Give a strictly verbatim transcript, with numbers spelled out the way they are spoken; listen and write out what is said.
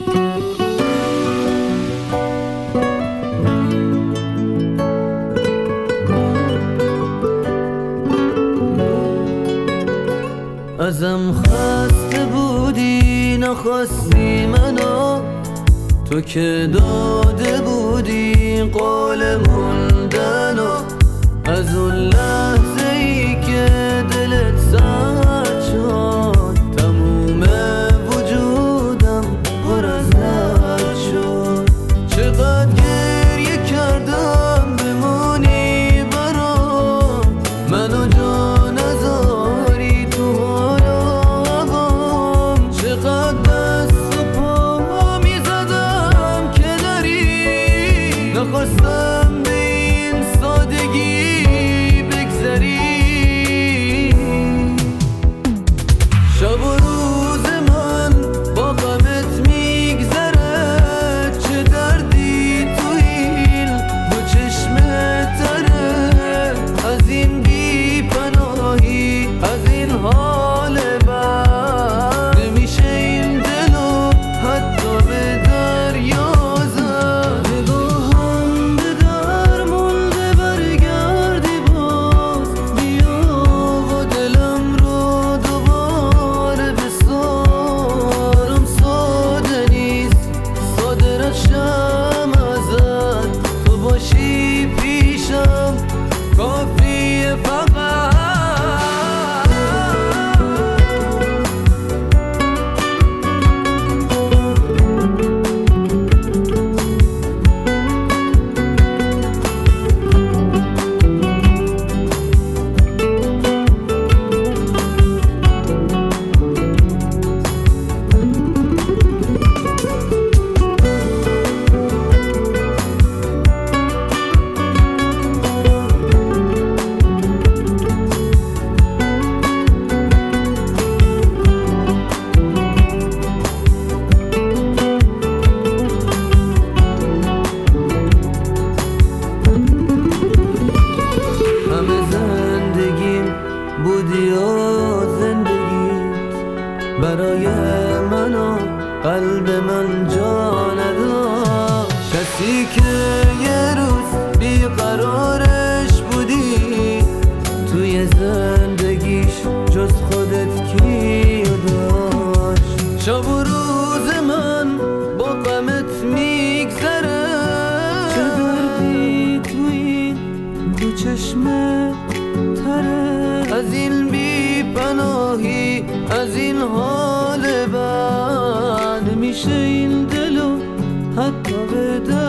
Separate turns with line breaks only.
ازم خسته بودی نخواستی منو، تو که داده بودی قول موندنو. از اون لحظه ای که دلت سرد شد تموم وجودم پر از درد شد. چقدر گریه کردم بمونی برام، منو جا نذاری تو حال هوام. چقدر دست و پا میزدم که داری، نخواستم به این سادگی بگذری. شب و روز من با غمت میگذره، چه دردی تو این دو چشمت تره. از این بی پناهی، از این حال بد، نمیشه این دلو حتی به دریا زد. نگاهم به در مونده برگردی باز، بیا و دلم رو دوباره بسارم. ساده نیست ساده رشم ازت، تو باشی پیشم کافیه فقط. بودی و زندگیت برای من و قلب من جا نداشت. کسی که یه روز بیقرارش بودی توی زندگیش جز خودت کی داشت. شب و روز من با غمت میگذره، چه دردی توی دو چشمت تره. از این بی پناهی، از این حال بد، نمیشه این دلو حتی به